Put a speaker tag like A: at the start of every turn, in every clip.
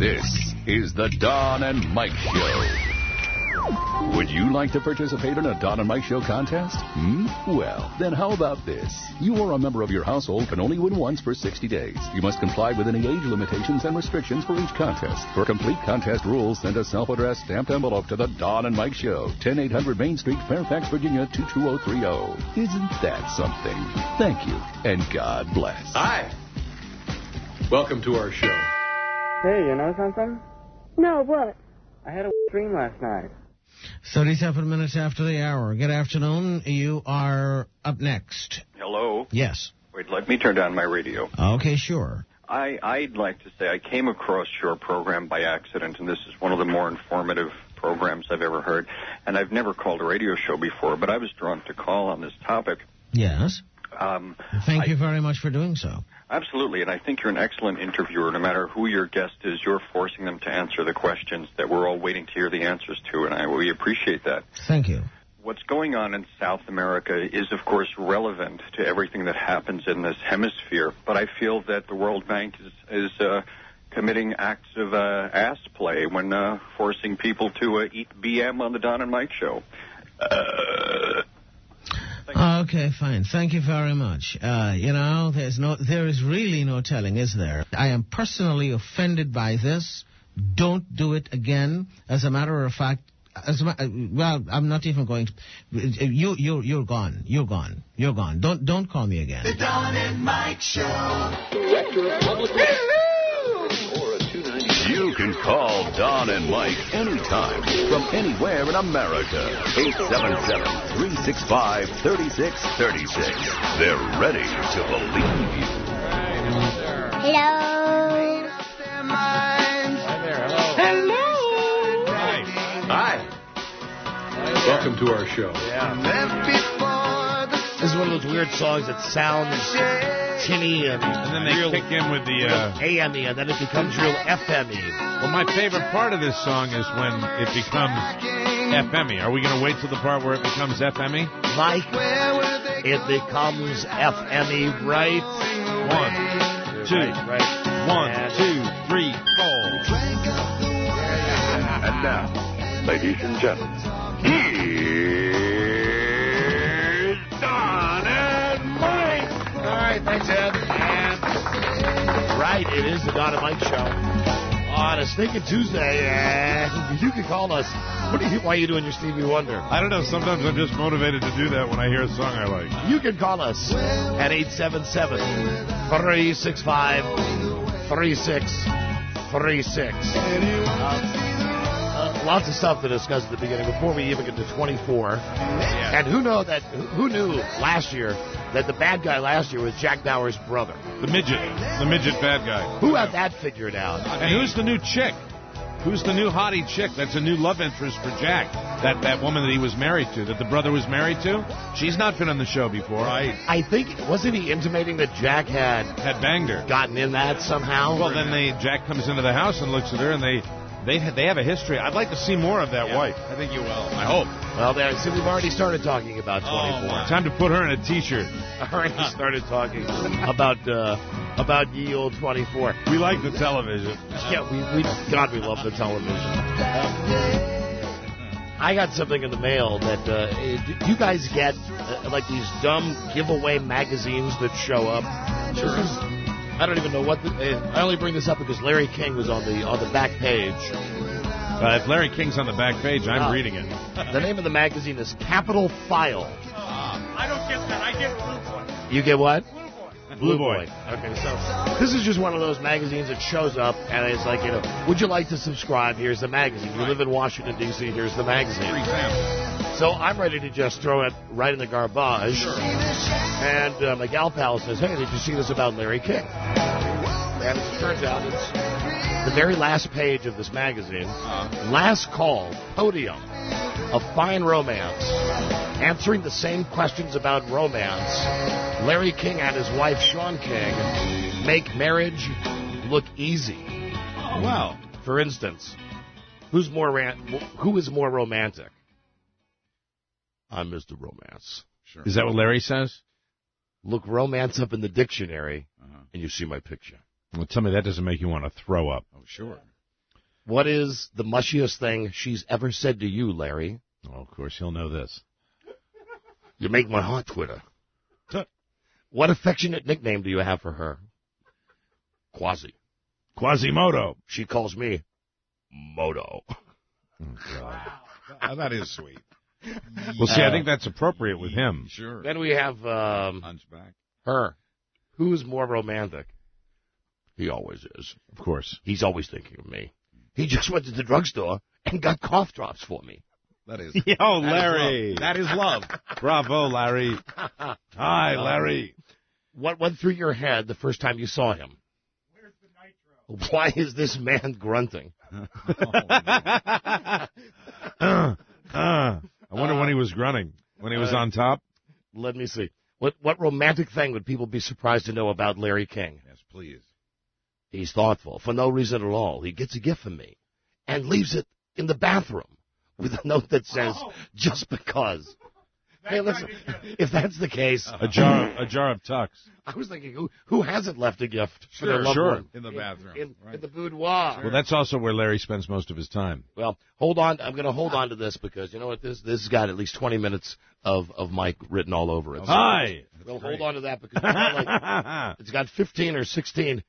A: This is the Don and Mike Show. Would you like to participate in a Don and Mike Show contest? Well, then how about this? You or a member of your household can only win once for 60 days. You must comply with any age limitations and restrictions for each contest. For complete contest rules, send a self-addressed stamped envelope to the Don and Mike Show, 10800 Main Street, Fairfax, Virginia, 22030. Isn't that something? Thank you, and God bless.
B: Hi. Welcome to our show.
C: Hey, you know something?
D: No, what?
C: I had a dream last night.
E: 37 minutes after the hour. Good afternoon. You are up next.
F: Hello?
E: Yes.
F: Wait, let me turn down my radio.
E: Okay, sure.
F: I'd like to say I came across your program by accident, and this is one of the more informative programs I've ever heard. And I've never called a radio show before, but I was drawn to call on this topic.
E: Yes. Thank you very much for doing so.
F: Absolutely, and I think you're an excellent interviewer. No matter who your guest is, you're forcing them to answer the questions that we're all waiting to hear the answers to, and we appreciate that.
E: Thank you.
F: What's going on in South America is, of course, relevant to everything that happens in this hemisphere, but I feel that the World Bank is committing acts of ass play when forcing people to eat BM on the Don and Mike Show.
E: Okay, fine. Thank you very much. There is really no telling, is there? I am personally offended by this. Don't do it again. As a matter of fact, I'm not even going to. You're gone. You're gone. You're gone. Don't call me again.
G: The Don and Mike Show.
A: Director of Public You can call Don and Mike anytime from anywhere in America. 877-365-3636. They're ready to believe you.
D: Hello.
B: Hello. Hi. Welcome to our show.
H: This is one of those weird songs that sounds tinny and
I: then they kick in with the
H: AM-y, and then it becomes real FM-y.
I: Well, my favorite part of this song is when it becomes FM-y. Are we going to wait till the part where it becomes FM-y?
H: Mike, it becomes FM-y, right?
I: 1, 2,
H: right.
I: 1, 2, 3, 4.
A: And now, ladies and gentlemen, here's Don and Mike.
H: All right, thanks, Ed. And right, it is the Don and Mike Show. On a Stinking Tuesday, you can call us. Why are you doing your Stevie Wonder?
I: I don't know. Sometimes I'm just motivated to do that when I hear a song I like.
H: You can call us at 877-365-3636. Lots of stuff to discuss at the beginning before we even get to 24. Yeah. And who knew last year that the bad guy last year was Jack Bauer's brother?
I: The midget bad guy.
H: Who had that figured out?
I: And who's the new chick? Who's the new hottie chick? That's a new love interest for Jack. That woman that he was married to, that the brother was married to. She's not been on the show before.
H: I think, wasn't he intimating that Jack had
I: banged her,
H: gotten in that somehow?
I: Well, then Jack comes into the house and looks at her, and they have a history. I'd like to see more of that wife.
B: I think you will. I hope.
H: Well, we've already started talking about 24.
I: Time to put her in a T-shirt.
H: Already started talking about ye old 24.
I: We like the television.
H: Yeah, we love the television. I got something in the mail that do you guys get like these dumb giveaway magazines that show up? Sure. I don't even know what. I only bring this up because Larry King was on the back page.
I: If Larry King's on the back page, I'm reading it.
H: The name of the magazine is Capital File.
B: I don't get that. I get Blue Boy.
H: You get what?
I: Blue Boy.
H: Okay, so this is just one of those magazines that shows up, and it's like, would you like to subscribe? Here's the magazine. You live in Washington, D.C., here's the magazine. So I'm ready to just throw it right in the garbage. Sure. And my gal pal says, hey, did you see this about Larry King? And it turns out it's the very last page of this magazine. Last call, podium of fine romance. Answering the same questions about romance. Larry King and his wife, Sean King, make marriage look easy.
I: Oh, wow.
H: For instance, who is more romantic? I'm Mr. Romance.
I: Sure. Is that what Larry says?
H: Look romance up in the dictionary, and you see my picture.
I: Well, tell me that doesn't make you want to throw up.
B: Oh, sure.
H: What is the mushiest thing she's ever said to you, Larry?
I: Oh, of course, he'll know this.
H: You make my heart twitter. What affectionate nickname do you have for her? Quasi.
I: Quasimodo.
H: She calls me Moto.
I: Oh, God.
B: Wow. That is sweet.
I: Well, see, I think that's appropriate with him.
B: Sure.
H: Then we have
B: Hunchback.
H: her. Who's more romantic? He always is.
I: Of course.
H: He's always thinking of me. He just went to the drugstore and got cough drops for me.
B: That is.
I: Yo, Larry.
B: That is love.
I: Bravo, Larry. Hi, Larry.
H: What went through your head the first time you saw him?
B: Where's the nitro?
H: Why is this man grunting?
I: I wonder when he was grunting. When he was on top?
H: Let me see. What romantic thing would people be surprised to know about Larry King?
B: Yes, please.
H: He's thoughtful for no reason at all. He gets a gift from me and leaves it in the bathroom with a note that says, just because. Hey, listen, if that's the case...
I: A jar of Tux.
H: I was thinking, who hasn't left a gift for their loved one?
B: In the bathroom.
H: In the boudoir.
I: Well, that's also where Larry spends most of his time.
H: Well, hold on. I'm going to hold on to this because you know what? This has got at least 20 minutes of Mike written all over it. So
I: Hi.
H: We'll hold on to that because it's got 15 or 16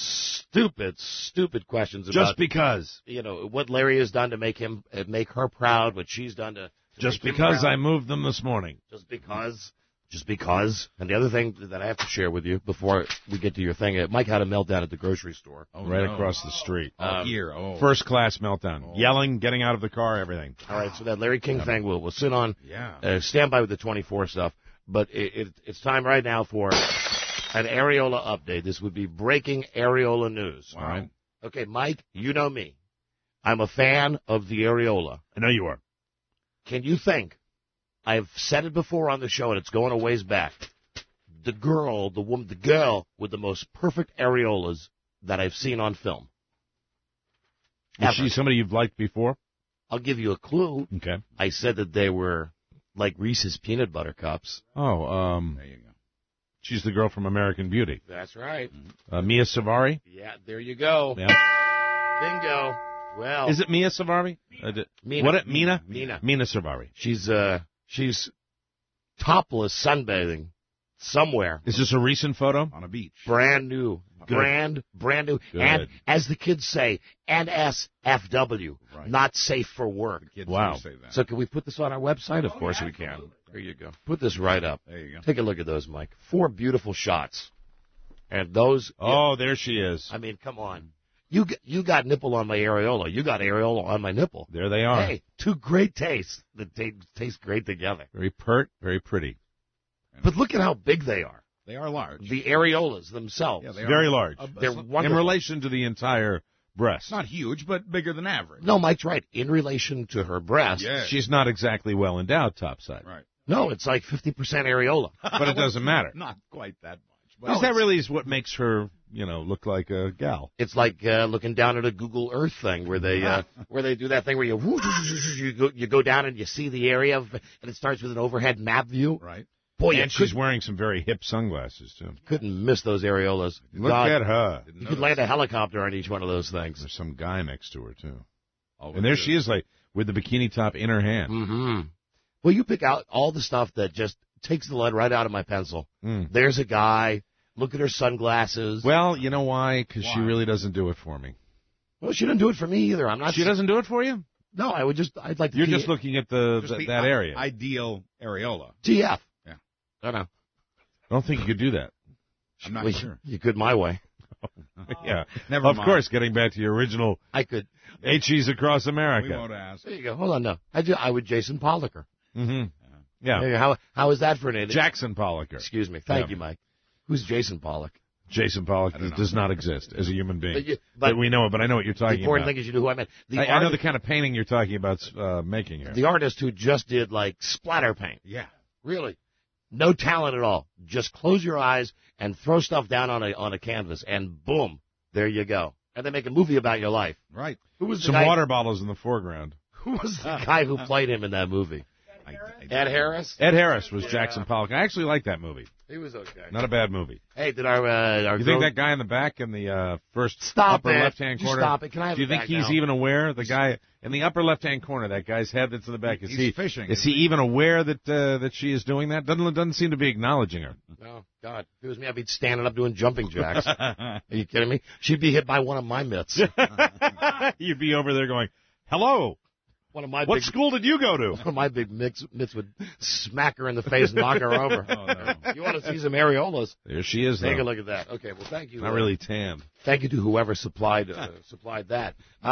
H: stupid questions about
I: just because.
H: You know what Larry has done to make her proud, what she's done to
I: just because I moved them this morning.
H: Just because. And the other thing that I have to share with you before we get to your thing, Mike had a meltdown at the grocery store.
I: Across the street.
B: Here.
I: First class meltdown. Yelling, getting out of the car, everything.
H: All right, so that Larry King thing we'll sit on.
B: Yeah.
H: Stand by with the 24 stuff. But it's time right now for an Areola update. This would be breaking Areola news.
B: Wow. Right.
H: Okay, Mike, you know me. I'm a fan of the Areola.
I: I know you are.
H: Can you think? I've said it before on the show, and it's going a ways back. The girl with the most perfect areolas that I've seen on film.
I: Is she somebody you've liked before?
H: I'll give you a clue.
I: Okay.
H: I said that they were like Reese's peanut butter cups.
I: Oh,
B: there you go.
I: She's the girl from American Beauty.
H: That's right.
I: Mia Savari?
H: Yeah, there you go.
I: Yeah.
H: Bingo. Well,
I: is it Mia Savari?
H: Mina.
I: Mina Savari.
H: She's topless sunbathing somewhere.
I: Is this a recent photo?
B: On a beach.
H: Brand new.
I: Good.
H: Brand new.
I: Good.
H: And as the kids say, NSFW,
B: right.
H: Not safe for work.
B: The kids
I: wow.
B: do say that.
H: So can we put this on our website? Of course we can. There you go. Put this right up.
B: There you go.
H: Take a look at those, Mike. 4 beautiful shots. And those...
I: Oh, there she is.
H: I mean, come on. You got nipple on my areola. You got areola on my nipple.
I: There they are.
H: Hey, 2 great tastes that taste great together.
I: Very very pretty.
H: But look at how big they are.
B: They are large.
H: The areolas themselves.
B: Yeah, they
I: very
B: are
I: large.
H: They're wonderful.
I: In relation to the entire breast.
B: Not huge, but bigger than average.
H: No, Mike's right. In relation to her breast.
B: Yes.
I: She's not exactly well endowed topside.
B: Right.
H: No, it's like 50% areola.
I: But it doesn't matter.
B: Not quite that much.
I: Because that really is what makes her, look like a gal.
H: It's like looking down at a Google Earth thing where they do that thing where you go down and you see the area and it starts with an overhead map view.
B: Right.
H: Boy,
I: and she's wearing some very hip sunglasses too.
H: Couldn't miss those areolas.
I: Look at her.
H: You could land a helicopter on each one of those things.
I: There's some guy next to her too.
B: Oh,
I: and there she is, like with the bikini top in her hand.
H: Mm-hmm. Well, you pick out all the stuff that just takes the lead right out of my pencil. There's a guy. Look at her sunglasses.
I: Well, you know why? Because she really doesn't do it for me.
H: Well, she didn't do it for me either. I'm not.
I: She doesn't do it for you?
H: No, I'd like to.
I: You're just looking at that area.
B: Ideal areola.
H: TF.
B: Yeah.
H: I don't know.
I: I don't think you could do that.
B: I'm not sure.
H: You could my way.
I: Yeah.
B: Never
I: of
B: mind.
I: course, getting back to your original.
H: I could.
I: HEs across America.
B: We won't ask.
H: There you go. Hold on, no. I would Jason Pollacker.
I: Mm-hmm. Yeah.
H: How is that for an name?
I: Jackson Pollacker.
H: Excuse me. Thank you, Mike. Who's Jason Pollock?
I: Jason Pollock does not exist as a human being.
H: But
I: we know it, but I know what you're talking about.
H: The important thing is you know who I meant.
I: I know the kind of painting you're talking about making here.
H: The artist who just did, like, splatter paint.
B: Yeah.
H: Really. No talent at all. Just close your eyes and throw stuff down on a canvas, and boom, there you go. And they make a movie about your life.
B: Right.
H: Who was the
I: Some
H: guy,
I: water bottles in the foreground.
H: Who was the guy who played him in that movie? Ed Harris?
I: Ed Harris was Jackson Pollock. I actually like that movie.
H: He was okay.
I: Not a bad movie.
H: Hey, did our
I: You think that guy in the back in the first
H: Stop
I: upper
H: it.
I: left-hand corner?
H: Stop it. Can I have
I: Do you
H: it
I: think
H: back
I: he's
H: now?
I: even aware? The guy in the upper left-hand corner, that guy's head that's in the back.
B: He's fishing.
I: Is he even aware that she is doing that? Doesn't seem to be acknowledging her.
H: No, God. If it was me, I'd be standing up doing jumping jacks. Are you kidding me? She'd be hit by one of my mitts.
I: You'd be over there going, hello.
H: One of my
I: What
H: big,
I: school did you go to?
H: One of my big mitts would smack her in the face and knock her over.
B: Oh, no.
H: You want to see some areolas?
I: There she is, though.
H: Take a look at that. Okay, well, thank you.
I: Not really tan.
H: Thank you to whoever supplied that.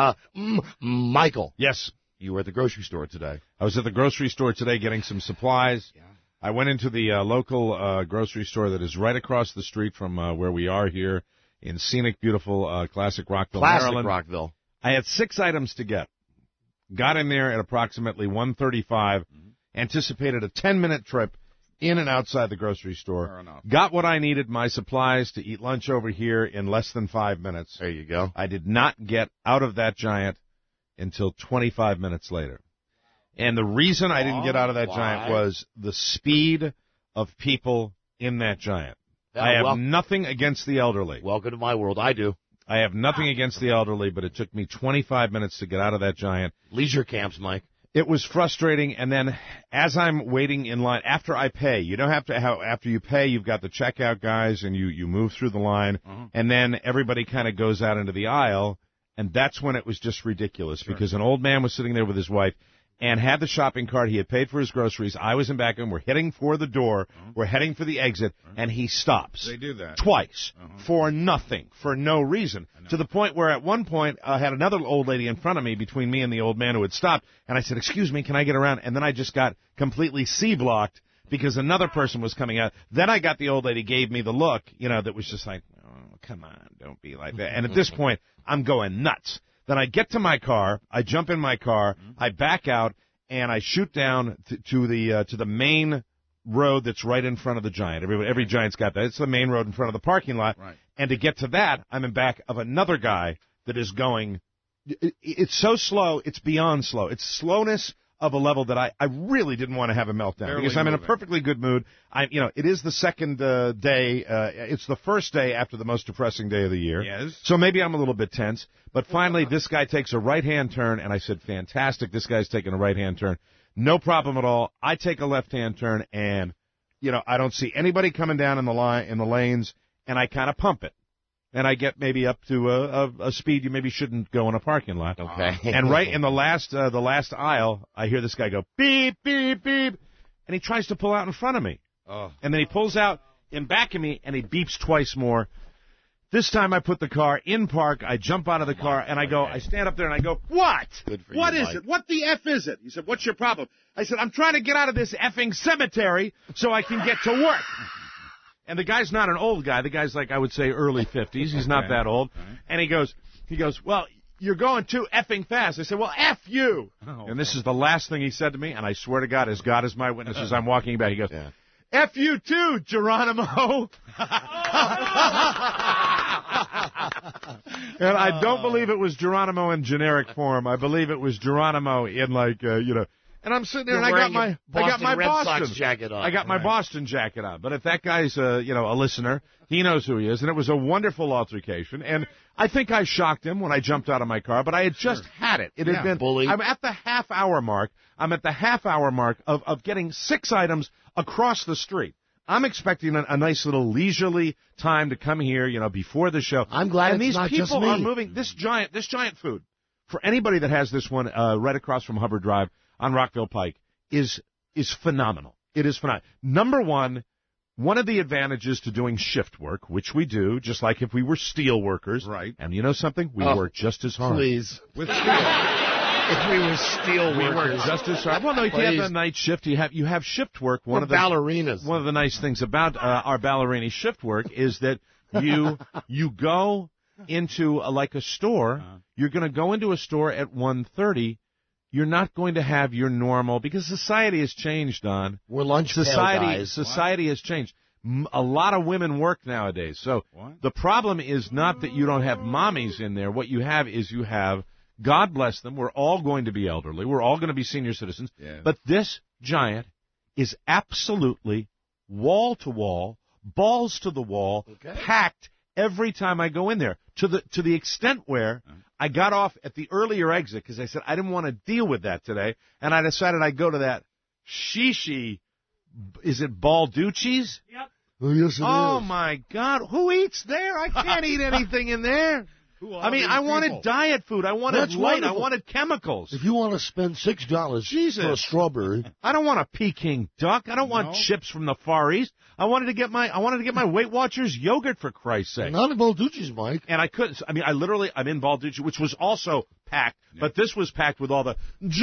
H: Michael.
I: Yes.
H: You were at the grocery store today.
I: I was at the grocery store today getting some supplies. Yeah. I went into the local grocery store that is right across the street from where we are here in scenic, beautiful, classic Rockville, Maryland.
H: Rockville.
I: I had 6 items to get. Got in there at approximately 1:35. Anticipated a 10-minute trip in and outside the grocery store.
B: Fair enough.
I: Got what I needed, my supplies, to eat lunch over here in less than 5 minutes.
H: There you go.
I: I did not get out of that Giant until 25 minutes later. And the reason I didn't get out of that Giant was the speed of people in that Giant. I have nothing against the elderly.
H: Welcome to my world. I do.
I: I have nothing against the elderly, but it took me 25 minutes to get out of that Giant.
H: Leisure camps, Mike.
I: It was frustrating, and then as I'm waiting in line, after I pay, you don't have to, after you pay, you've got the checkout guys, and you move through the line, and then everybody kind of goes out into the aisle, and that's when it was just ridiculous, because an old man was sitting there with his wife, and had the shopping cart. He had paid for his groceries. I was in back of him. We're heading for the door. We're heading for the exit, and he stops.
B: They do that.
I: Twice. For nothing. For no reason. To the point where at one point I had another old lady in front of me between me and the old man who had stopped, and I said, excuse me, can I get around? And then I just got completely C-blocked because another person was coming out. Then I got the old lady gave me the look, that was just like, oh, come on, don't be like that. And at this point, I'm going nuts. Then I get to my car, I jump in my car, I back out, and I shoot down to the main road that's right in front of the Giant. Every Giant's got that. It's the main road in front of the parking lot.
B: Right.
I: And to get to that, I'm in back of another guy that is going. It's so slow, it's beyond slow. It's slowness of a level that I really didn't want to have a meltdown because I'm in a perfectly good mood. It is the second day. It's the first day after the most depressing day of the year.
B: Yes.
I: So maybe I'm a little bit tense. But finally, this guy takes a right-hand turn, and I said, fantastic, this guy's taking a right-hand turn. No problem at all. I take a left-hand turn, and, I don't see anybody coming down in the lanes, and I kind of pump it. And I get maybe up to a speed you maybe shouldn't go in a parking lot.
H: Okay.
I: And right in the last aisle, I hear this guy go, beep, beep, beep, and he tries to pull out in front of me.
B: Oh.
I: And then he pulls out in back of me, and he beeps twice more. This time I put the car in park, I jump out of the car, and I stand up there and I go, what? What is it? What the F is it? He said, what's your problem? I said, I'm trying to get out of this effing cemetery so I can get to work. And the guy's not an old guy. The guy's like, I would say, early 50s. He's not that old. And he goes, well, you're going too effing fast. I said, well, F you. Oh, and this is the last thing he said to me, and I swear to God, as God is my witness, as I'm walking back, he goes, F you too, Geronimo. And I don't believe it was Geronimo in generic form. I believe it was Geronimo in And I'm sitting there, and I got my Boston
H: jacket on.
I: I got my Boston jacket on. But if that guy's a listener, he knows who he is. And it was a wonderful altercation. And I think I shocked him when I jumped out of my car. But I had just had it. It had been.
H: Bully.
I: I'm at the half-hour mark. I'm at the half-hour mark of getting 6 items across the street. I'm expecting a nice little leisurely time to come here, before the show.
H: I'm glad it's not just me.
I: And these people are moving. This giant food, for anybody that has this one right across from Hubbard Drive on Rockville Pike, is phenomenal. It is phenomenal. Number one of the advantages to doing shift work, which we do, just like if we were steel workers.
B: Right.
I: And you know something? We work just as hard.
H: Please.
B: With steel.
H: If we were steel workers.
I: We work just as hard. Well, no, if you have the night shift, you have shift work.
H: We're ballerinas.
I: One of the nice things about our ballerini shift work is that you go into like a store. You're going to go into a store at 1:30. You're not going to have your normal, because society has changed, Don.
H: We're lunch pail guys.
I: Society has changed. A lot of women work nowadays. So the problem is not that you don't have mommies in there. What you have is God bless them, we're all going to be elderly. We're all going to be senior citizens.
B: Yeah.
I: But this Giant is absolutely wall-to-wall, balls to the wall, packed every time I go in there, to the extent where I got off at the earlier exit because I said I didn't want to deal with that today, and I decided I'd go to that Shishi. Is it Balducci's?
H: Yep. Oh, yes, it is.
I: Oh, my God. Who eats there? I can't eat anything in there. I mean, I wanted diet food. I wanted light. I wanted chemicals.
H: If you want to spend $6 for a strawberry,
I: I don't want a Peking duck. I don't want chips from the Far East. I wanted to get my Weight Watchers yogurt, for Christ's sake.
H: Not in Balducci's, Mike.
I: And I couldn't. I mean, I'm in Balducci, which was also packed, but this was packed with all the,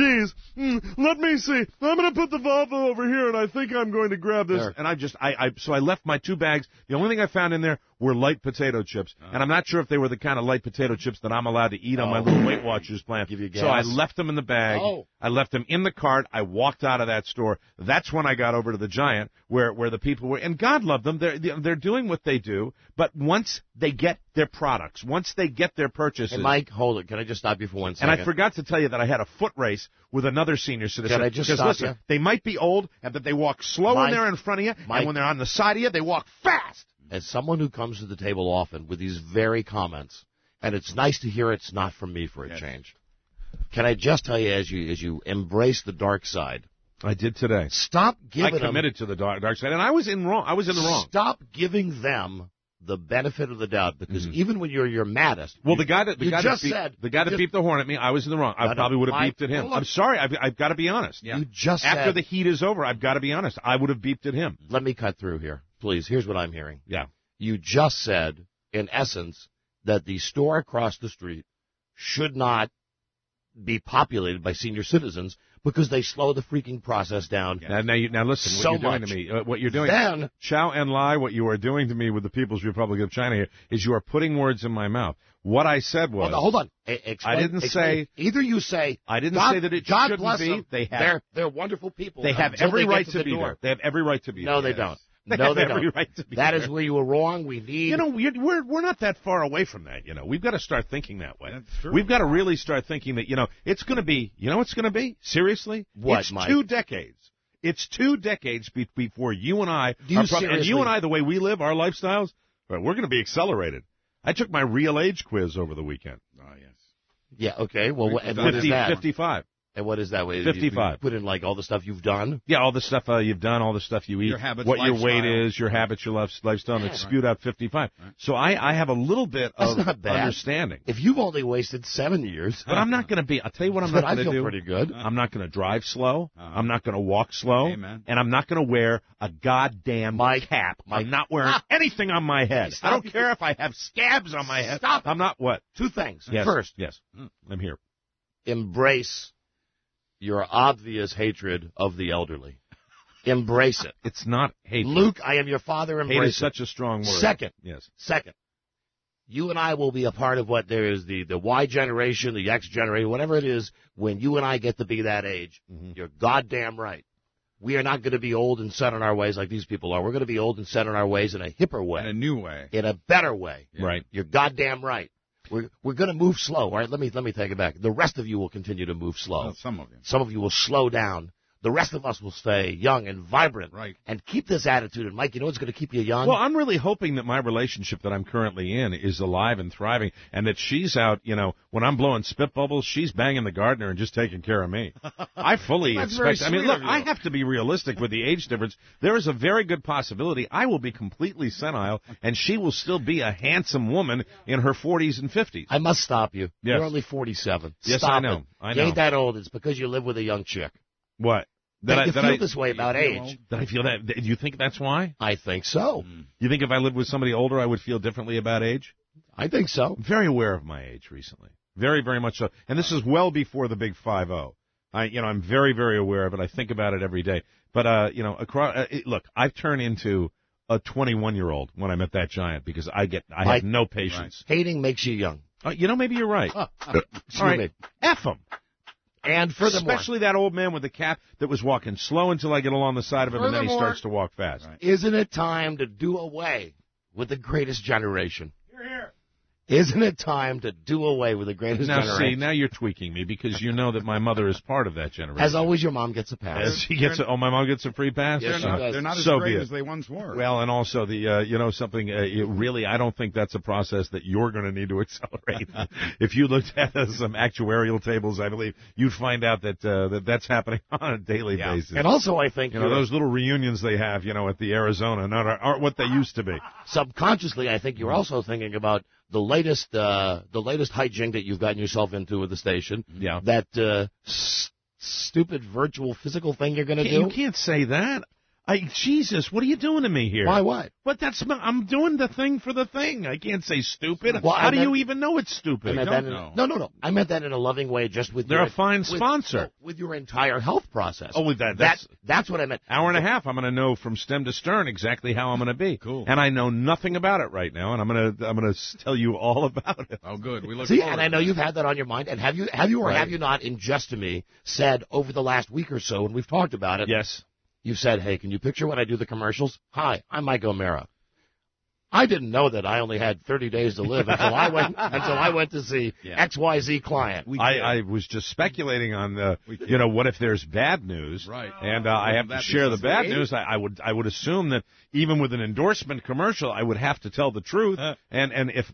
I: let me see. I'm going to put the Volvo over here, and I think I'm going to grab this. There. And so I left my 2 bags. The only thing I found in there were light potato chips, and I'm not sure if they were the kind of light potato chips that I'm allowed to eat on my little Weight Watchers plan.
H: Give you gas.
I: So I left them in the bag. I left them in the cart. I walked out of that store. That's when I got over to the Giant, where the people were, and God love them. They're doing what they do, but once they get their products, once they get their purchases.
H: Hey, Mike, hold it. Can I just stop you for 1 second?
I: And I forgot to tell you that I had a foot race with another senior citizen.
H: Can I just stop you?
I: They might be old, and that they walk slow when they're in front of you, and when they're on the side of you, they walk fast.
H: As someone who comes to the table often with these very comments, and it's nice to hear it's not from me for a change. Can I just tell you, as you embrace the dark side,
I: I did today.
H: Stop giving them.
I: I committed to the dark side, and I was in the wrong.
H: Stop giving them the benefit of the doubt, because even when you're your maddest.
I: Well, the guy that beeped the horn at me, I was in the wrong. I probably would have beeped at him. I'm sorry. I've got to be honest.
H: Yeah. You just
I: after the heat is over, I've got to be honest. I would have beeped at him.
H: Let me cut through here, please. Here's what I'm hearing.
I: Yeah.
H: You just said, in essence, that the store across the street should not be populated by senior citizens because they slow the freaking process down.
I: Yeah. Now listen, what you're doing to me, what you're doing, Chow and Lai, what you are doing to me with the People's Republic of China here is you are putting words in my mouth. What I said was,
H: hold on.
I: I didn't say
H: either. You say
I: I didn't say that it
H: God
I: shouldn't
H: bless
I: be.
H: Them. They're wonderful people.
I: They have every right to be there. They have every right to be there.
H: No, they don't.
I: They have every right to be
H: there. That
I: there.
H: is where you were wrong. We need.
I: We're not that far away from that. We've got to start thinking that way.
B: That's true.
I: We've got to really start thinking that it's going to be. You know what's going to be? Seriously,
H: what,
I: Mike? 2 decades. It's 2 decades before you and I.
H: And
I: you and I, the way we live, our lifestyles, we're going to be accelerated. I took my real age quiz over the weekend.
B: Oh yes.
H: Yeah. Okay. Well, what is that?
I: 55.
H: And what is that?
I: 55.
H: You put in like all the stuff you've done?
I: Yeah, all the stuff you've done, all the stuff you eat,
B: your habits,
I: what
B: lifestyle.
I: your weight is, your habits, your lifestyle, and it's spewed out 55. Right. So I have a little bit
H: of
I: understanding.
H: If you've only wasted 7 years.
I: But I'm not going to be, I'll tell you what I'm not going to do.
H: I feel pretty good.
I: I'm not going to drive slow. I'm not going to walk slow.
B: Amen.
I: And I'm not going to wear a goddamn cap. I'm not wearing anything on my head. I don't care if I have scabs on my head.
H: Stop.
I: I'm not what?
H: 2 things.
I: Yes.
H: First.
I: Yes. I'm here.
H: Embrace your obvious hatred of the elderly. Embrace it.
I: It's not hatred.
H: Luke, I am your father. Embrace
I: hate is such a strong word.
H: Second.
I: Yes.
H: Second. You and I will be a part of what there is the Y generation, the X generation, whatever it is, when you and I get to be that age. Mm-hmm. You're goddamn right. We are not going to be old and set in our ways like these people are. We're going to be old and set in our ways in a hipper way.
B: In a new way.
H: In a better way.
I: Yeah. Right.
H: You're goddamn right. We're going to move slow. All right, let me take it back. The rest of you will continue to move slow.
B: Well, some of you.
H: Some of you will slow down. The rest of us will stay young and vibrant.
B: Right.
H: And keep this attitude. And, Mike, you know what's going to keep you young?
I: Well, I'm really hoping that my relationship that I'm currently in is alive and thriving, and that she's out, when I'm blowing spit bubbles, she's banging the gardener and just taking care of me. I fully expect. I mean, look, I have to be realistic with the age difference. There is a very good possibility I will be completely senile, and she will still be a handsome woman in her 40s and 50s.
H: I must stop you.
I: Yes.
H: You're only 47.
I: Yes,
H: Stop
I: I know.
H: it.
I: I know.
H: You ain't that old. It's because you live with a young chick.
I: What?
H: You feel this way about age.
I: Did I feel that? Do you think that's why?
H: I think so.
I: You think if I lived with somebody older, I would feel differently about age?
H: I think so.
I: I'm very aware of my age recently. Very, very much so. And this is well before the big 50. I'm very, very aware of it. I think about it every day. But, look, I've turned into a 21-year-old when I met that giant because I have no patience.
H: Right. Hating makes you young.
I: Maybe you're right. All right. F him.
H: And furthermore,
I: especially that old man with the cap that was walking slow until I get along the side of him, and then he starts to walk fast.
H: Right. Isn't it time to do away with the greatest generation?
I: Hear, hear.
H: Isn't it time to do away with the greatest generation?
I: See, now you're tweaking me because you know that my mother is part of that generation.
H: As always, your mom gets a pass.
I: As she gets my mom gets a free pass?
H: Yes,
B: they're not as great as they once were.
I: Well, and also something, really, I don't think that's a process that you're going to need to accelerate. If you looked at some actuarial tables, I believe, you'd find out that that's happening on a daily basis.
H: And also, I think,
I: those little reunions they have, at the Arizona aren't what they used to be.
H: Subconsciously, I think you're also thinking about the latest hijink that you've gotten yourself into with the station.
I: Yeah.
H: That stupid virtual physical thing you're going to do.
I: You can't say that. Jesus, what are you doing to me here?
H: Why what?
I: But I'm doing the thing for the thing. I can't say stupid.
H: Well,
I: How do you even know it's stupid?
H: No. I meant that in a loving way, just with
I: They're a fine sponsor.
H: With your entire health process.
I: Oh, with
H: that's what I meant.
I: Hour and a half, I'm going to know from stem to stern exactly how I'm going to be.
B: Cool.
I: And I know nothing about it right now, and I'm going to tell you all about it.
B: Oh, good. We look
H: See,
B: forward.
H: and I know you've had that on your mind. And have you or have you not, in Just to Me, said over the last week or so, and we've talked about it.
I: Yes.
H: You've said, hey, can you picture when I do the commercials? Hi, I'm Mike O'Mara. I didn't know that I only had 30 days to live until I went to see XYZ client.
I: I was just speculating on what if there's bad news,
B: right?
I: And I have to share the bad news. I would assume that even with an endorsement commercial, I would have to tell the truth. And if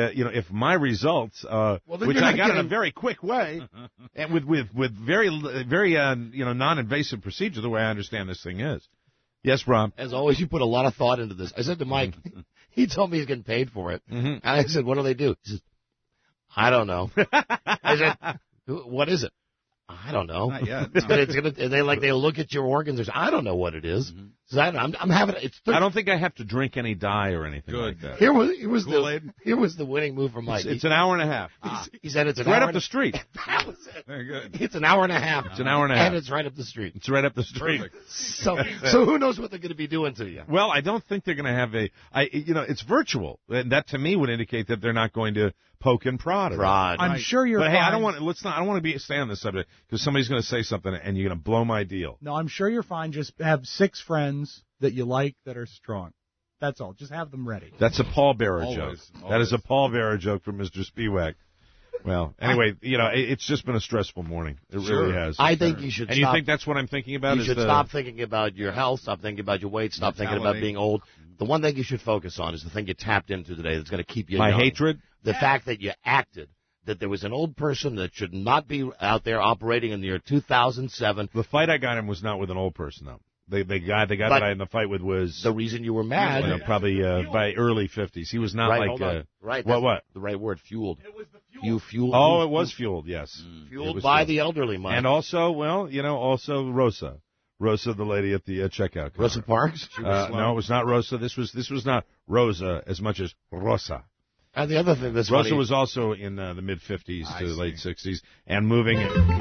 I: my results, which I got in a very quick way, and with very non-invasive procedure, the way I understand this thing is. Yes, Rob.
H: As always, you put a lot of thought into this. I said to Mike. He told me he's getting paid for it.
I: Mm-hmm.
H: And I said, what do they do? He says, I don't know. I said, what is it? I don't know.
B: Not yet, no.
H: But it's gonna. They look at your organs. Or I don't know what it is.
B: Mm-hmm.
H: So I'm having.
I: I don't think I have to drink any dye or anything like that.
H: Here was the winning move from Mike.
I: It's an hour and a half.
H: He said it's
I: right up the street.
H: That was it.
B: Very good.
H: It's an hour and a half.
I: It's an hour and a half.
H: And it's right up the street.
I: It's right up the street.
B: Perfect.
H: So who knows what they're going to be doing to you?
I: Well, I don't think they're going to have it's virtual. And that to me would indicate that they're not going to poke and prod.
J: I'm sure you're.
I: But
J: fine.
I: hey, I don't want to stay on this subject because somebody's going to say something and you're going to blow my deal.
J: No, I'm sure you're fine. Just have 6 friends that you like that are strong. That's all. Just have them ready.
I: That's a pallbearer joke.
B: Always.
I: That is a pallbearer joke from Mr. Spiewak. Well, anyway, it's just been a stressful morning. It really has.
H: I think you should.
I: And you think that's what I'm thinking about?
H: You should stop thinking about your health. Stop thinking about your weight. Stop thinking about being old. The one thing you should focus on is the thing you tapped into today that's going to keep you young.
I: My hatred?
H: The fact that you acted. That there was an old person that should not be out there operating in the year 2007.
I: The fight I got him was not with an old person, though. The guy that I had in the fight with was...
H: The reason you were mad...
I: probably by early 50s. He was not
H: Right.
I: What?
H: The right word, fueled. It was the fuel. You fueled...
I: Oh, it was fueled, yes.
H: Fueled by the elderly, Mike.
I: And also, also Rosa. Rosa, the lady at the checkout counter.
H: Rosa Parks?
I: No, it was not Rosa. This was not Rosa as much as Rosa.
H: And the other thing that's
I: Rosa
H: funny,
I: was also in the mid-50s to the late 60s and moving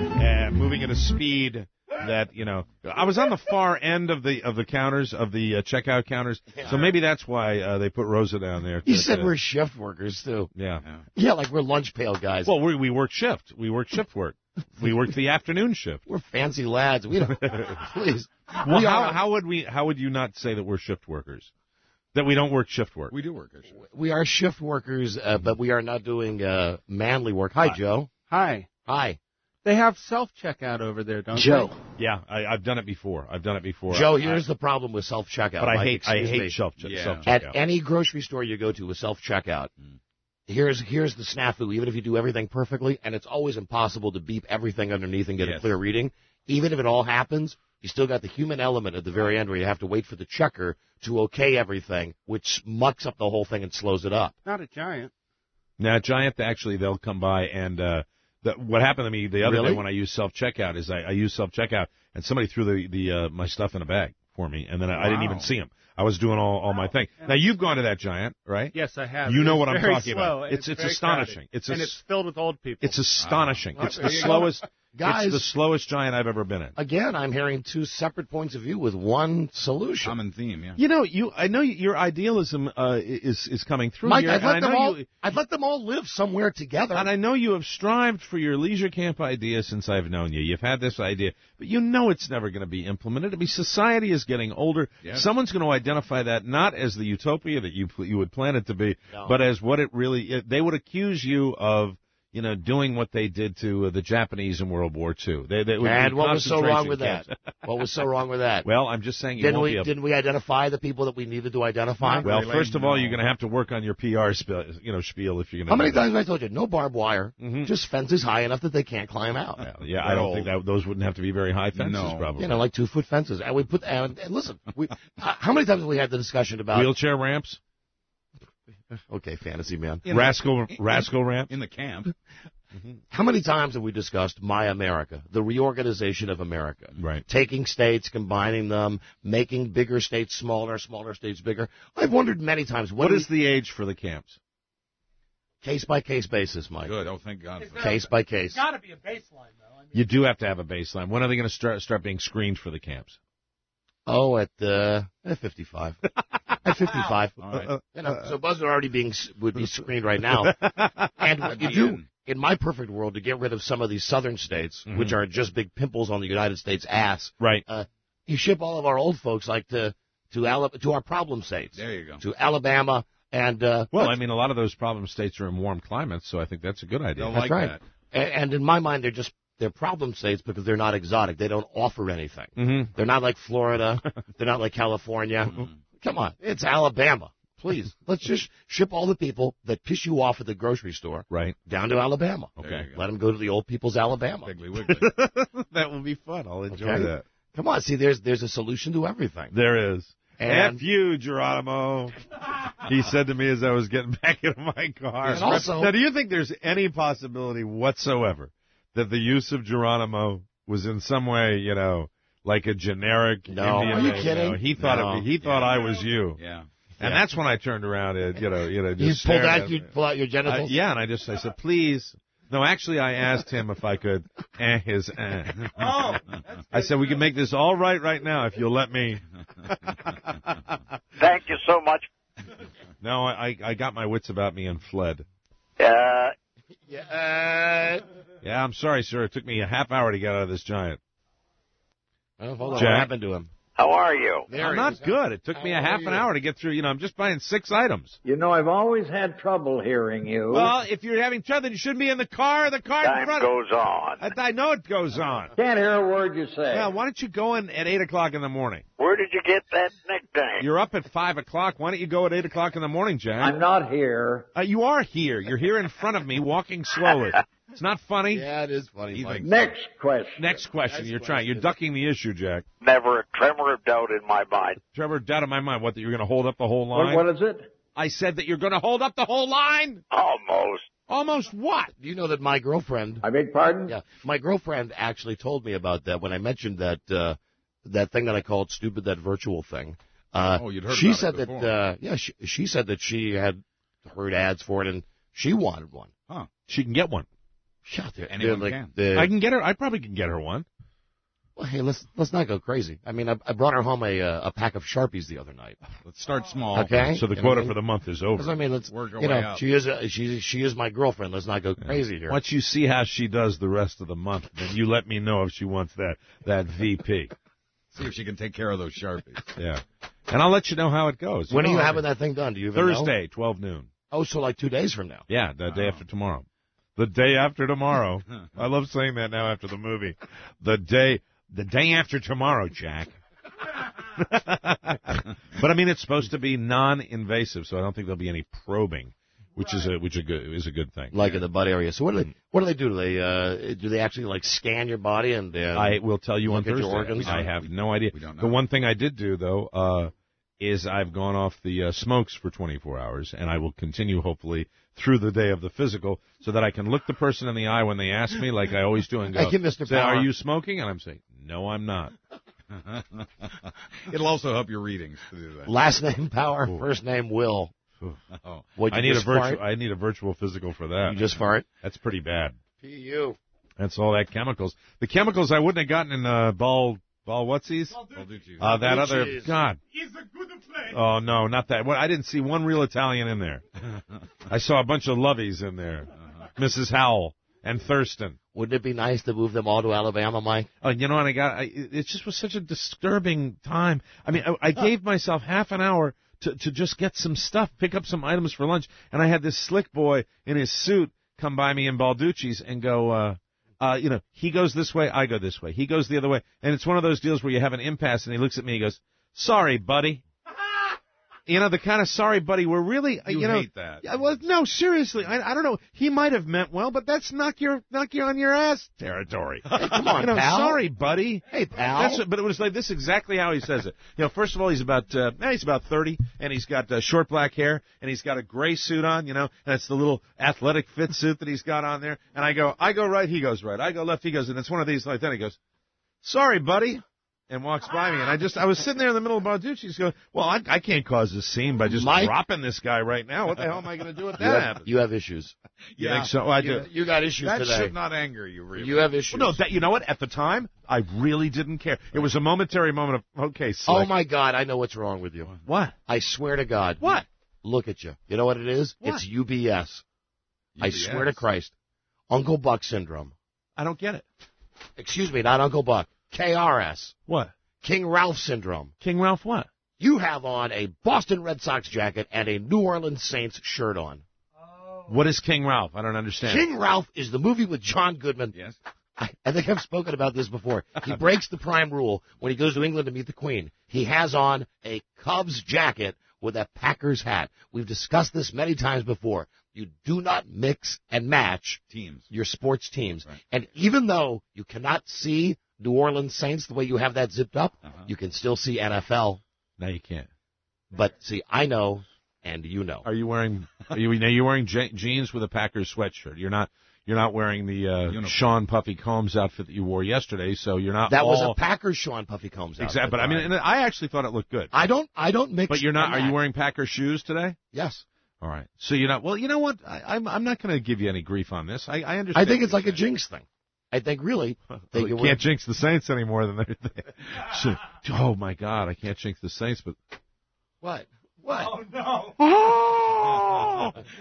I: at a speed that, I was on the far end of the counters, of the checkout counters, so maybe that's why they put Rosa down there.
H: You said we're shift workers, too.
I: Yeah.
H: Yeah, like we're lunch pail guys.
I: Well, we work shift. We work shift work. We work the afternoon shift.
H: We're fancy lads. We don't, please.
I: Well, how would you not say that we're shift workers? That we don't work shift work.
B: We do work shift.
H: We are shift workers, but we are not doing manly work. Hi, Joe.
C: Hi.
H: Hi.
C: They have self-checkout over there, don't
H: Joe.
C: they?
I: Yeah, I've done it before.
H: Joe, here's the problem with self-checkout.
I: But I hate
H: self-checkout.
I: self-checkout.
H: At any grocery store you go to with self-checkout, here's the snafu, even if you do everything perfectly, and it's always impossible to beep everything underneath and get a clear reading. Even if it all happens, you still got the human element at the very end where you have to wait for the checker to okay everything, which mucks up the whole thing and slows it up.
C: Not a Giant.
I: Now, Giant, actually, they'll come by and what happened to me the other day when I used self-checkout is I used self-checkout and somebody threw my stuff in a bag for me, and then I didn't even see them. I was doing all my thing. Now, you've gone to that Giant, right?
C: Yes, I have.
I: You know what I'm talking
C: slow,
I: about. It's
C: very
I: astonishing.
C: crowded. And it's filled with old people.
I: It's astonishing.
B: Wow.
I: It's the slowest.
H: Guys,
I: it's the slowest giant I've ever been in.
H: Again, I'm hearing two separate points of view with one solution.
B: Common theme, yeah.
I: You know, I know your idealism is coming through
H: Mike,
I: here.
H: I'd let them all live somewhere together.
I: And I know you have strived for your leisure camp idea since I've known you. You've had this idea, but you know it's never going to be implemented. I mean, society is getting older.
B: Yes.
I: Someone's going to identify that not as the utopia that you would plan it to be, but as what it really is. They would accuse you of, you know, doing what they did to the Japanese in World War II.
H: And what was so wrong with that? What was so wrong with that?
I: Well, I'm just saying
H: didn't we identify the people that we needed to identify?
I: Well, first of all, you're going to have to work on your PR spiel if you're going to.
H: How many times have I told you? No barbed wire, just fences high enough that they can't climb out.
I: Yeah, I don't think those wouldn't have to be very high fences, probably.
H: You know, like 2-foot fences. And we put and listen, how many times have we had the discussion about
I: wheelchair ramps?
H: Okay, fantasy man.
I: Rascal ramps
B: in the camp.
H: How many times have we discussed My America, the reorganization of America?
I: Right.
H: Taking states, combining them, making bigger states smaller, smaller states bigger. I've wondered many times.
I: What is the age for the camps?
H: Case-by-case basis, Mike.
B: Good. Oh, thank God.
H: Case by case.
J: There's got to be a baseline, though. I mean,
I: You do have to have a baseline. When are they going to start being screened for the camps?
H: Oh, at 55. At 55.
B: All right.
H: You know, so Buzz would be screened right now. And what you do, in my perfect world, to get rid of some of these southern states, which are just big pimples on the United States ass,
I: right?
H: You ship all of our old folks like to our problem states.
B: There you go.
H: To Alabama and
I: well, I mean, a lot of those problem states are in warm climates, so I think that's a good idea.
B: They'll
H: that's
B: like
H: right.
B: that.
H: And in my mind, they're problem states because they're not exotic. They don't offer anything. They're not like Florida. They're not like California. Come on, it's Alabama. Please, let's just ship all the people that piss you off at the grocery store down to Alabama.
I: Okay.
H: Let them go to the old people's Alabama.
B: Piggly Wiggly.
I: That will be fun. I'll enjoy that.
H: Come on, see, there's a solution to everything.
I: There is.
H: And
I: F you, Geronimo. He said to me as I was getting back into my car.
H: And also,
I: now, do you think there's any possibility whatsoever that the use of Geronimo was in some way, you know, like a generic Indian
H: are you
I: name?
H: kidding?
I: You know, he thought I was you.
B: Yeah.
I: And that's when I turned around and, just
H: you pull out your genitals?
I: yeah, and I said, please. No, actually, I asked him if I could his
J: Oh.
I: I said, we can make this all right now if you'll let me.
K: Thank you so much.
I: No, I got my wits about me and fled.
H: Yeah,
I: I'm sorry, sir. It took me a half hour to get out of this giant.
H: Oh, hold on.
I: Jack?
H: What happened to him?
K: How are you?
I: I'm not good. It took me a half an hour to get through. I'm just buying 6 items.
K: You know, I've always had trouble hearing you.
I: Well, if you're having trouble, then you shouldn't be in the car. The car in front.
K: Time goes on.
I: I know it goes on.
K: Can't hear a word you say.
I: Well, why don't you go in at 8 o'clock in the morning?
K: Where did you get that nickname?
I: You're up at 5 o'clock. Why don't you go at 8 o'clock in the morning, Jack?
K: I'm not here.
I: You are here. You're here in front of me, walking slowly. It's not funny.
H: Yeah, it is funny.
K: Next question.
I: Next question. You're ducking the issue, Jack.
K: Never a tremor of doubt in my mind.
I: Trevor, doubt in my mind. What, that you're going to hold up the whole line?
K: What is it?
I: I said that you're going to hold up the whole line?
K: Almost.
I: Almost what?
H: Do you know that my girlfriend...
K: I beg pardon?
H: Yeah, my girlfriend actually told me about that when I mentioned that thing that I called stupid, that virtual thing.
B: You'd heard
H: she
B: about
H: said
B: it before.
H: that, she said that she had heard ads for it and she wanted one.
B: Huh.
I: She can get one.
H: Shut there.
B: Anyone
H: can.
I: I can get her. I probably can get her one.
H: Well, hey, let's not go crazy. I mean, I brought her home a pack of Sharpies the other night.
B: Let's start small.
H: Okay.
I: So the quota for the month is over.
H: I mean, let's
B: work our way up.
H: she is my girlfriend. Let's not go crazy here.
I: Once you see how she does the rest of the month, then you let me know if she wants that VP.
B: See if she can take care of those Sharpies.
I: Yeah. And I'll let you know how it goes.
H: When are you having that thing done? Do you even know?
I: Thursday, 12 noon.
H: Oh, so like 2 days from now.
I: Yeah, the day after tomorrow. The day after tomorrow. I love saying that now after the movie. The day after tomorrow, Jack. But I mean, it's supposed to be non-invasive, so I don't think there'll be any probing, which is a good thing.
H: Like in the butt area. So what do they do? Do they actually like scan your body and
I: I will tell you on
H: look at your
I: Thursday.
H: organs?
I: I have no idea.
B: We don't know.
I: The one thing I did do though is I've gone off the smokes for 24 hours, and I will continue hopefully through the day of the physical, so that I can look the person in the eye when they ask me, like I always do, and go,
H: Thank you, Mr.
I: say,
H: Power.
I: "Are you smoking?" And I'm saying, "No, I'm not."
B: It'll also help your readings to do that.
H: Last name Power, first name Will.
B: Oh.
H: What'd you
I: I need
H: just fart?
I: I need a virtual physical for that.
H: You just fart?
I: That's pretty bad.
H: P.U.
I: That's all that chemicals. The chemicals I wouldn't have gotten in what's-these? That other, God.
L: He's a good player.
I: Oh, no, not that. Well, I didn't see one real Italian in there. I saw a bunch of lovies in there. Mrs. Howell and Thurston.
H: Wouldn't it be nice to move them all to Alabama, Mike?
I: You know, and it just was such a disturbing time. I mean, I gave myself half an hour to just get some stuff, pick up some items for lunch, and I had this slick boy in his suit come by me in Balducci's and go, he goes this way, I go this way. He goes the other way. And it's one of those deals where you have an impasse, and he looks at me and he goes, sorry, buddy. You know, the kind of sorry, buddy, where really,
B: you hate that.
I: Well, no, seriously, I don't know. He might have meant well, but that's knock you on your ass territory.
H: Hey, come on, pal.
I: Sorry, buddy.
H: Hey, pal.
I: But it was like this is exactly how he says it. You know, first of all, he's about 30, and he's got short black hair, and he's got a gray suit on, you know, and it's the little athletic fit suit that he's got on there. And I go right, he goes right. I go left, he goes, and it's one of these like that. He goes, sorry, buddy. And walks by me, and I was sitting there in the middle of Balducci's going, well, I can't cause this scene by just dropping this guy right now. What the hell am I going to do if that happens?
H: You have issues.
I: You think so? Well, I do.
H: You got issues
B: that
H: today.
B: That should not anger you, really.
H: You have issues.
I: Well, no, you know what? At the time, I really didn't care. It was a momentary moment of, okay, slick.
H: Oh, my God, I know what's wrong with you.
I: What?
H: I swear to God.
I: What?
H: Look at you. You know what it is?
I: What?
H: It's UBS. I swear to Christ. Uncle Buck syndrome.
I: I don't get it.
H: Excuse me, not Uncle Buck. KRS.
I: What?
H: King Ralph syndrome.
I: King Ralph what?
H: You have on a Boston Red Sox jacket and a New Orleans Saints shirt on.
I: Oh. What is King Ralph? I don't understand.
H: King Ralph is the movie with John Goodman.
B: Yes.
H: I think I've spoken about this before. He breaks the prime rule when he goes to England to meet the Queen. He has on a Cubs jacket with a Packers hat. We've discussed this many times before. You do not mix and match
B: teams,
H: your sports teams.
B: Right.
H: And even though you cannot see New Orleans Saints the way you have that zipped up, you can still see NFL.
I: No, you can't.
H: But see, I know, and you know.
I: Are you wearing jeans with a Packers sweatshirt? You're not wearing the Sean Puffy Combs outfit that you wore yesterday, so you're not.
H: That was a Packers Sean Puffy Combs outfit.
I: Exactly, but I mean, and I actually thought it looked good.
H: I don't mix.
I: But you're not. Are you wearing Packers shoes today?
H: Yes.
I: All right. So you're not. Well, you know what? I'm not going to give you any grief on this. I understand.
H: I think it's like a jinx thing. I think really.
I: You can't jinx the Saints anymore than they're. Oh my God, I can't jinx the Saints, but.
H: What?
L: Oh no!
I: Oh!
H: No!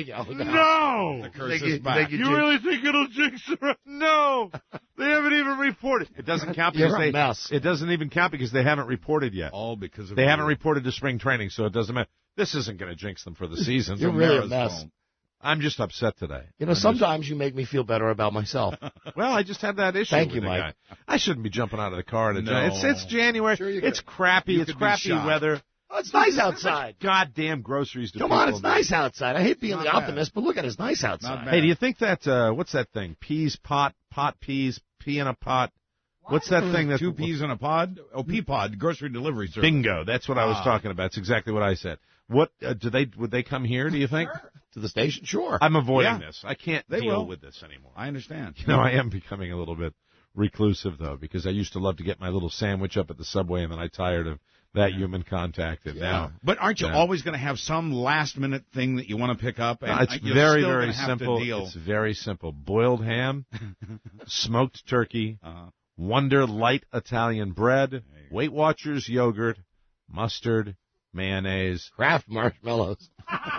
I: The
B: curse is back.
I: You really think it'll jinx her? No! They haven't even reported. It doesn't count because it doesn't even count because they haven't reported yet.
B: All because of
I: they haven't reported to spring training, so it doesn't matter. This isn't going to jinx them for the season.
H: You're really a mess.
I: I'm just upset today.
H: You know, sometimes you make me feel better about myself.
I: Well, I just had that issue.
H: Thank you,
I: with
H: Mike.
I: Guy. I shouldn't be jumping out of the car.
B: No.
I: It's January.
B: Sure
I: it's crappy. It's crappy weather.
H: Oh, it's nice outside.
I: Goddamn groceries.
H: Come on, it's nice outside. I hate being the optimist, but look at it, it's nice outside.
I: Hey, do you think that, what's that thing? Peas, pot peas, pea in a pot. What's that thing that...
B: 2 peas in a pod? Oh, pea pod, grocery delivery service.
I: Bingo, that's what I was talking about. It's exactly what I said. What, would they come here, do you think?
H: To the station? Sure.
I: I'm avoiding this. I can't deal with this anymore.
B: I understand.
I: You know, I am becoming a little bit reclusive, though, because I used to love to get my little sandwich up at the Subway, and then I tired of that human contact, and now...
B: But aren't you always going to have some last-minute thing that you want to pick up? And
I: it's very, very simple. It's very simple. Boiled ham, smoked turkey, Wonder Light Italian bread, Weight Watchers yogurt, mustard, mayonnaise,
H: Kraft marshmallows.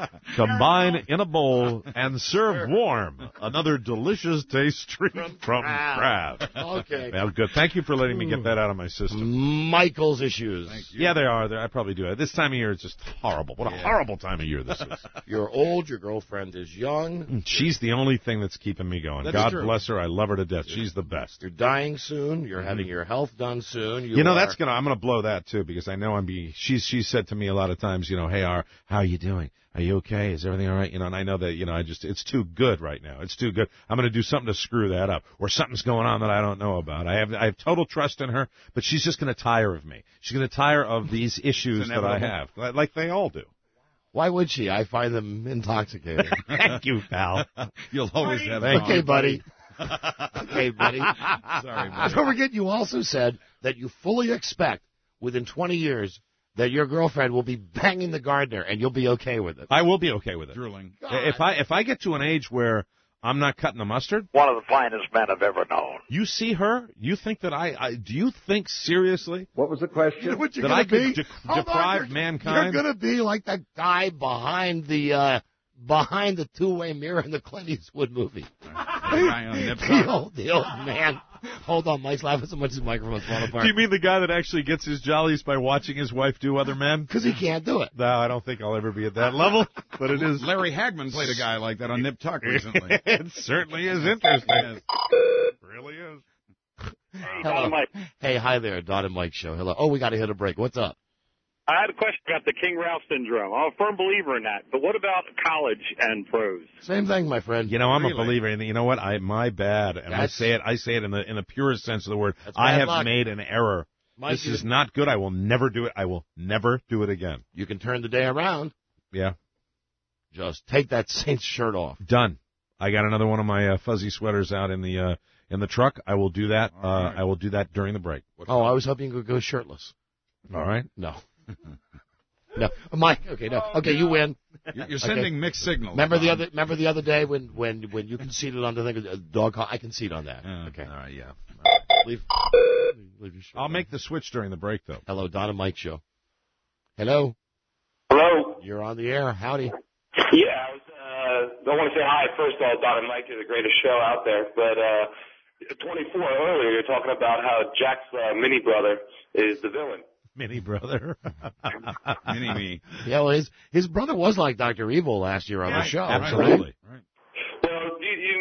I: Combine in a bowl and serve warm. Another delicious taste treat from Kraft.
H: Okay.
I: Well, good. Thank you for letting me get that out of my system.
H: Michael's issues.
I: Yeah, they are. I probably do. This time of year is just horrible. What a horrible time of year this is.
H: You're old. Your girlfriend is young.
I: She's the only thing that's keeping me going.
H: That's
I: God
H: true.
I: bless her. I love her to death. She's the best.
H: You're dying soon. You're having your health done soon.
I: I'm gonna blow that too because I know she said to me a lot of times, hey, how are you doing? Are you okay? Is everything all right? And I know that, it's too good right now. It's too good. I'm going to do something to screw that up. Or something's going on that I don't know about. I have total trust in her, but she's just going to tire of me. She's going to tire of these issues that I have, like they all do.
H: Why would she? I find them intoxicating.
I: Thank you, pal.
B: You'll always have
H: Okay, buddy. Okay, buddy.
B: Sorry, buddy.
H: Don't forget, you also said that you fully expect within 20 years that your girlfriend will be banging the gardener, and you'll be okay with it.
I: I will be okay with it.
B: Drooling.
I: If I get to an age where I'm not cutting the mustard?
K: One of the finest men I've ever known.
I: You see her? You think that do you think seriously?
K: What was the question?
H: You know what you're
I: That I
H: gonna
I: could
H: be?
I: deprive mankind?
H: You're going to be like that guy behind the two-way mirror in the Clint Eastwood movie. The old man. Hold on, Mike's laughing so much his microphone's falling apart.
I: Do you mean the guy that actually gets his jollies by watching his wife do other men?
H: Because he can't do it.
I: No, I don't think I'll ever be at that level, but it is.
B: Larry Hagman played a guy like that on Nip Tuck recently.
I: It certainly is interesting. It really is.
M: Hey,
H: Hello.
M: Don and Mike.
H: Hey, hi there, Don and Mike show. Hello. Oh, we got to hit a break. What's up?
M: I had a question about the King Ralph syndrome. I'm a firm believer in that. But what about college and pros?
H: Same thing, my friend.
I: You know, I'm a believer in. You know what? My bad, and I say it in the purest sense of the word. I have made an error.
H: Mike,
I: this is not good. I will never do it. I will never do it again.
H: You can turn the day around.
I: Yeah.
H: Just take that Saints shirt off.
I: Done. I got another one of my fuzzy sweaters out in the truck. I will do that.
B: Right.
I: I will do that during the break.
H: Oh, I was hoping you could go shirtless.
I: All right.
H: No. No, Mike. Okay, no. Okay, you win.
B: You're sending mixed signals.
H: Remember the other day when you conceded on the thing, dog call? I concede on that. Okay.
I: All right. Yeah.
H: Leave your shirt
I: I'll
H: on.
I: make the switch during the break, though.
H: Hello, Don and Mike show. Hello.
M: Hello?
H: You're on the air. Howdy.
M: Yeah, I want to say hi. First of all, Don and Mike are the greatest show out there. But 24 earlier, you're talking about how Jack's mini brother is the villain.
I: Mini brother.
B: Mini me.
H: Yeah, well, his brother was like Dr. Evil last year on the show.
I: Absolutely.
B: Right.
M: Well,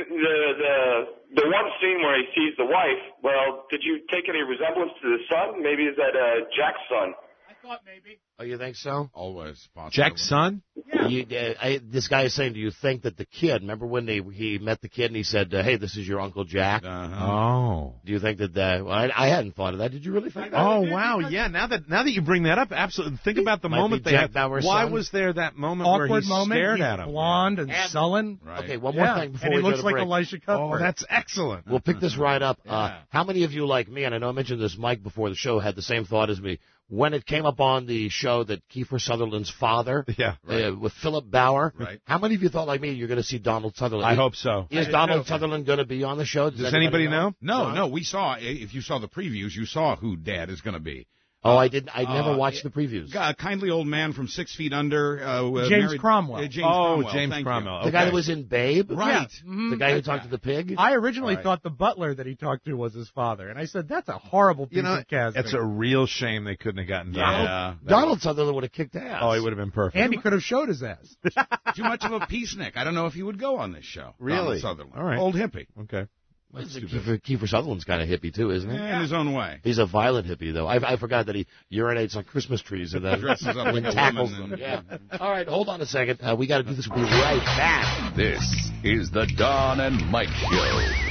M: the one scene where he sees the wife, well, did you take any resemblance to the son? Maybe is that Jack's son?
J: I thought maybe.
H: Oh, you think so?
B: Always possible.
I: Jack's son?
H: This guy is saying, do you think that the kid, remember when he met the kid and he said, hey, this is your Uncle Jack?
I: Oh.
H: Do you think that I hadn't thought of that. Did you really think that?
I: Oh, wow. Yeah, now that you bring that up, absolutely. Think about the moment they had. Why was there that moment where he stared at him?
J: Blonde and sullen.
B: Right.
H: Okay, one more thing before
J: and he
H: we
J: looks
H: go to
J: like
H: break.
J: Elisha Cuthbert.
B: Oh, that's excellent.
H: We'll pick this right up. How many of you, like me, and I know I mentioned this, Mike, before the show, had the same thought as me? When it came up on the show that Kiefer Sutherland's father, with Philip Bauer, how many of you thought, like me, you're going to see Donald Sutherland?
I: I hope so.
H: Is Donald Sutherland going to be on the show?
I: Does anybody know?
B: No. We saw. If you saw the previews, you saw who Dad is going to be.
H: Oh, I didn't. I never watched the previews.
B: A kindly old man from 6 Feet Under.
J: James Cromwell.
B: James Cromwell.
I: James
B: Thank
I: Cromwell.
B: you.
H: The guy that was in Babe?
B: Right.
H: The guy who talked to the pig?
J: I originally thought the butler that he talked to was his father, and I said, that's a horrible piece of casting.
I: It's a real shame they couldn't have gotten Donald.
H: Donald Sutherland would have kicked ass.
I: Oh, he would have been perfect.
J: And he could have showed his ass.
B: Too much of a peacenik. I don't know if he would go on this show.
I: Really?
B: Donald Sutherland.
I: All right.
B: Old hippie.
I: Okay.
H: Kiefer Sutherland's kind of hippie, too, isn't he?
B: Yeah, in his own way.
H: He's a violent hippie, though. I forgot that he urinates on Christmas trees and then
B: Dresses up like a
H: tackles
B: woman
H: them. Yeah. All right, hold on a second. We got to do this. We'll be right back.
A: This is the Don and Mike Show.